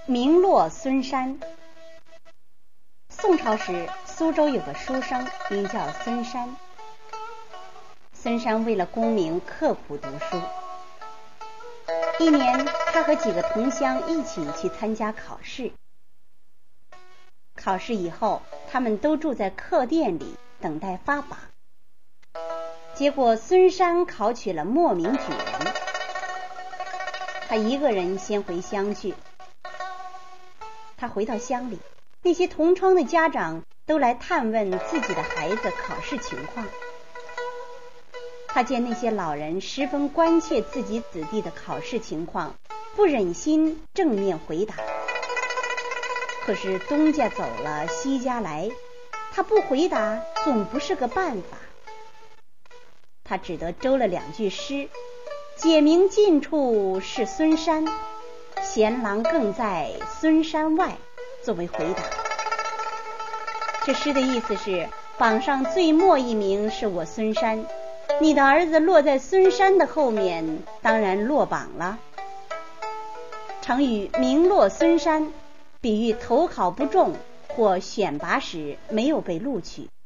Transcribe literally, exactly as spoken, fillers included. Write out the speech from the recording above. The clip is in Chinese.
名落孙山。宋朝时，苏州有个书生名叫孙山。孙山为了功名刻苦读书。一年，他和几个同乡一起去参加考试。考试以后，他们都住在客店里等待发榜。结果孙山考取了末名举人。他一个人先回乡去。他回到乡里，那些同窗的家长都来探问自己的孩子考试情况。他见那些老人十分关切自己子弟的考试情况，不忍心正面回答。可是东家走了西家来，他不回答总不是个办法。他只得诌了两句诗：解明近处是孙山，贤郎更在孙山外，作为回答。这诗的意思是，榜上最末一名是我孙山，你的儿子落在孙山的后面，当然落榜了。成语名落孙山比喻投考不中或选拔时没有被录取。